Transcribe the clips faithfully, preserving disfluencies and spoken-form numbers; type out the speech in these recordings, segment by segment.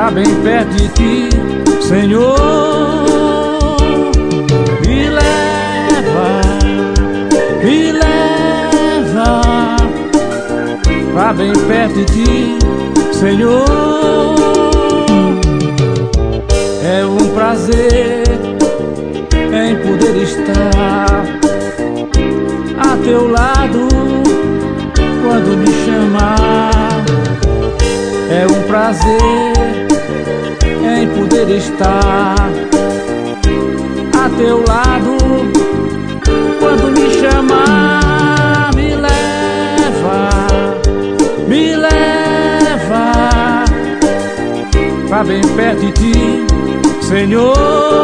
pra bem perto de ti, Senhor. Me leva, me leva pra bem perto de ti, Senhor. É um prazer em poder estar a teu lado quando me chamar. É um prazer em poder estar a teu lado quando me chamar. Me leva, me leva pra bem perto de ti, Senhor.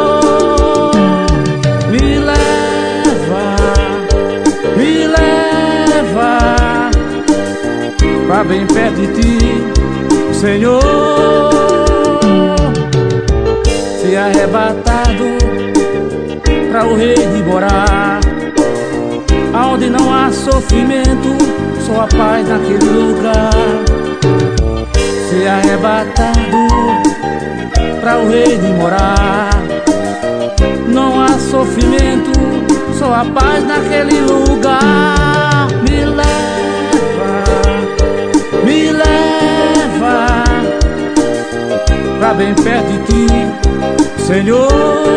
Me leva, me leva pra bem perto de ti, Senhor. Se arrebatado pra o rei de morar, aonde não há sofrimento, só a paz naquele lugar. Se arrebatado pra o rei de morar, não há sofrimento, só a paz naquele lugar. Me leva, me leva pra bem perto de ti, Senhor.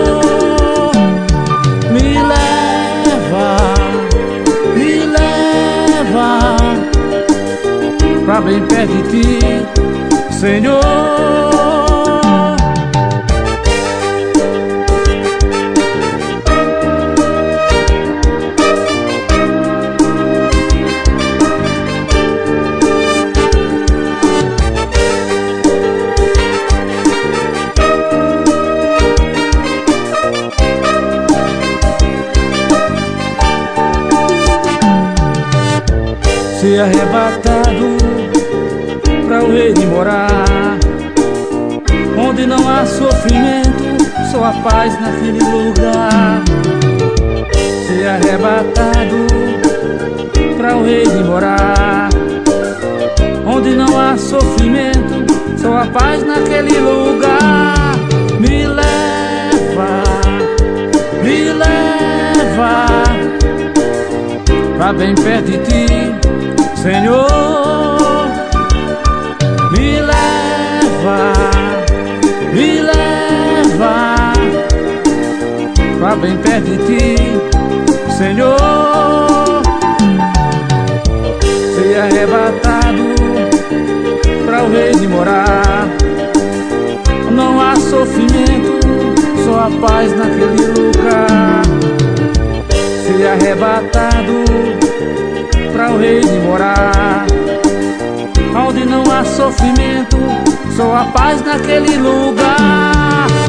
Me leva, me leva pra bem perto de ti, Senhor. Se arrebatado pra o rei de morar, onde não há sofrimento, só a paz naquele lugar. Se arrebatado pra o rei de morar, onde não há sofrimento, só a paz naquele lugar. Me leva, me leva pra bem perto de ti, Senhor. Me leva, me leva pra bem perto de ti, Senhor. Se arrebatado pra o rei de morar, não há sofrimento, só a paz naquele lugar. Se arrebatado pra o rei de morar, onde não há sofrimento, só a paz naquele lugar.